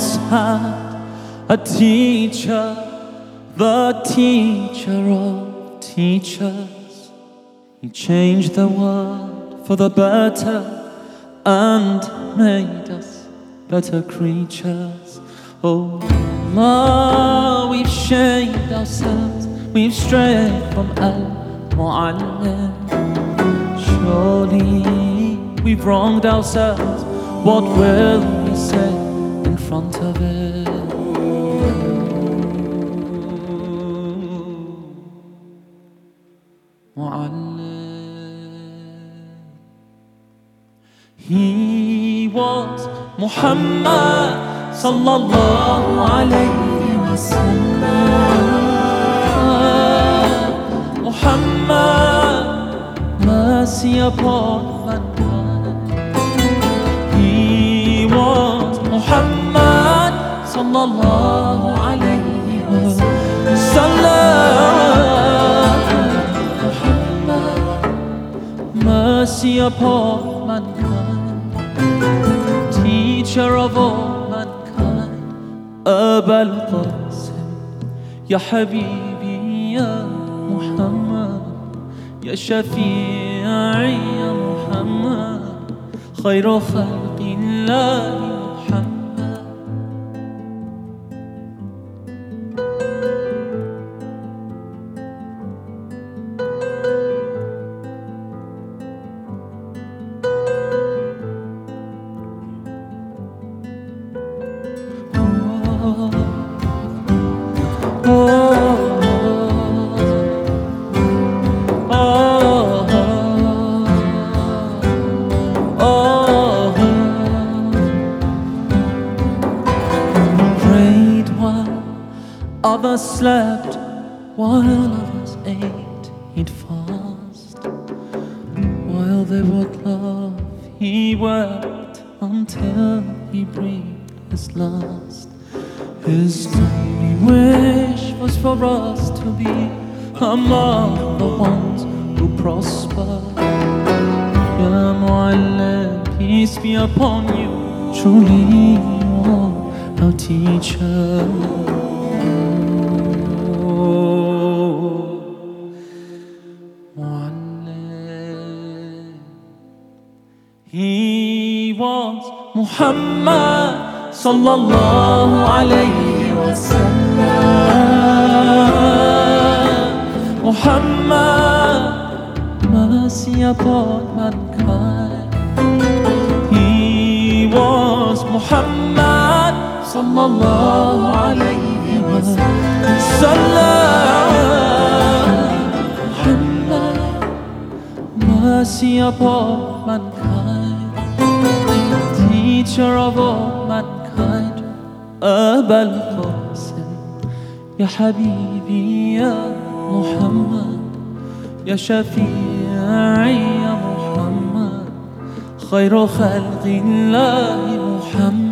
once had a teacher, the teacher of teachers. He changed the world for the better and made us better creatures. Oh Allah, we've shamed ourselves, we've strayed from Al-Mu'allim. Surely we've wronged ourselves, what will we say in front of it? Mu'allim. He was Muhammad sallallahu alayhi wa sallam. Muhammad, mercy upon mankind. He was Muhammad sallallahu alayhi wa sallam. Muhammad, mercy upon mankind, teacher of all mankind. Aba al-Qasim, ya Habibi, ya Muhammad, ya Shafi'i, ya Muhammad, khayru khalqillahi Muhammad. Prayed while others slept, while others ate, he'd fast. While they would laugh, he wept until he breathed his last. His only wish was for us to be among the ones who prosper. Ya Mu'allim, peace be upon you, truly you are our teacher. Mu'allim. He was Muhammad sallallahu alayhi wa sallam. Muhammad, mercy upon mankind. He was Muhammad sallallahu alayhi wa sallam. Muhammad, mercy upon mankind, teacher of all mankind. Aba al-Qasim, ya Habibi, ya Muhammad, ya Shafi'i, ya Muhammad, khayru khalqillahi Muhammad.